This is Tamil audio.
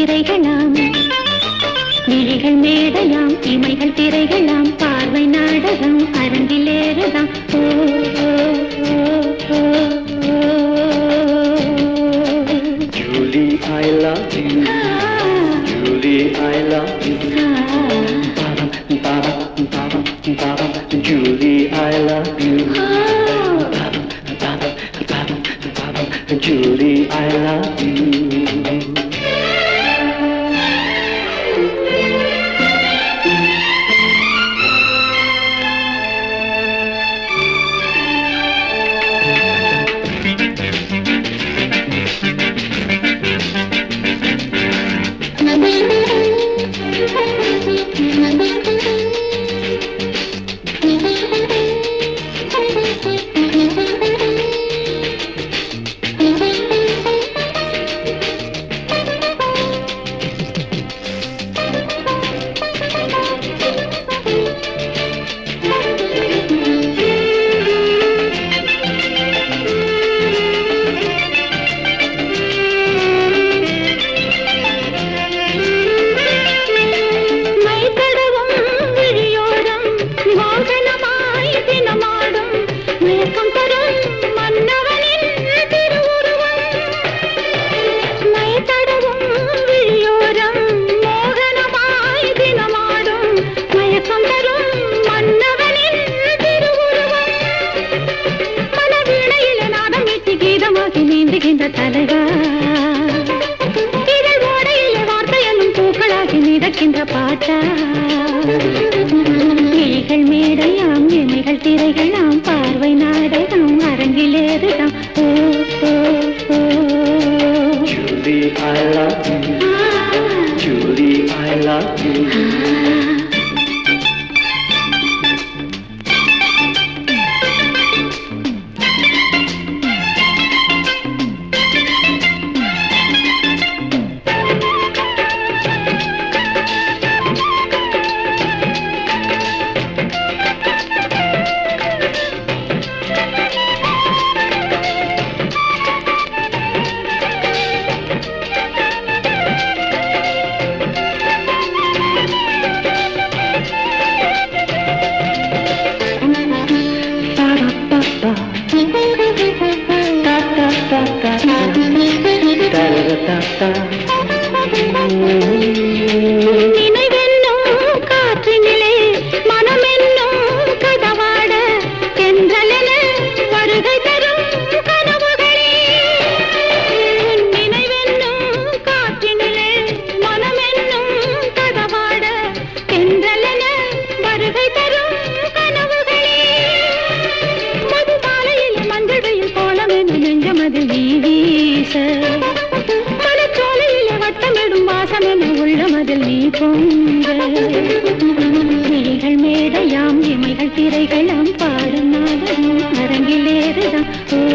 திரைகளாம் விழிகள் மேடையாம் இமைகள் திரைகளாம் பார்வை நாடகம் அரங்கிலேறுதாம் ஓ Julie, I love you. Julie, I love you. Julie, I love you. Julie, I love you. விழிகள் மேடையாம் இமைகள் திரைகளாம் பார்வை நாடகம் அரங்கிலேறுதாம் Julie, I love you. Julie, I love you. நினைவென்னும் காற்றினிலே மனமென்னும் கதவாட தென்றலென வருகை தரும் கனவுகளே நினைவென்னும் காற்றினிலே மனமென்னும் கதவாட தென்றலென வருகை தரும் கனவுகளே மதுபாலையில் மஞ்சள் வெயில் கோலமென நெஞ்சமதில் நீ வீச உள்ளமதில் நீ பொங்க விழிகள் மேடையாம் இமைகள் திரைகளாம் பாடும் நாடகம் அரங்கிலேறுதான்